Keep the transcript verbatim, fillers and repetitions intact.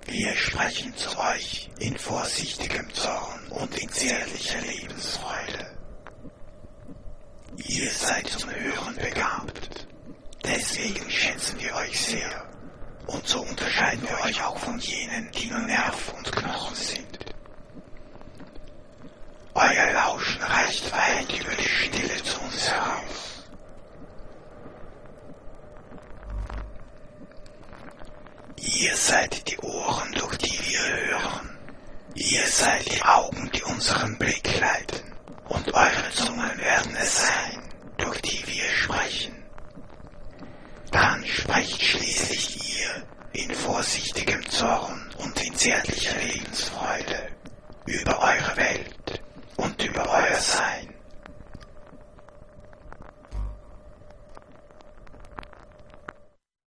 Wir sprechen zu euch in vorsichtigem Zorn und in zärtlicher Lebensfreude. Ihr seid zum Hören begabt, deswegen schätzen wir euch sehr, und so unterscheiden wir euch auch von jenen, die nur Nerv und Knochen sind. Euer Lauschen reicht weit über die Stille zu uns heraus. Ihr seid die Ohren, durch die wir hören. Ihr seid die Augen, die unseren Blick leiten. Und eure Zungen werden es sein, durch die wir sprechen. Dann sprecht schließlich ihr in vorsichtigem Zorn und in zärtlicher Lebensfreude über eure Welt und über euer Sein.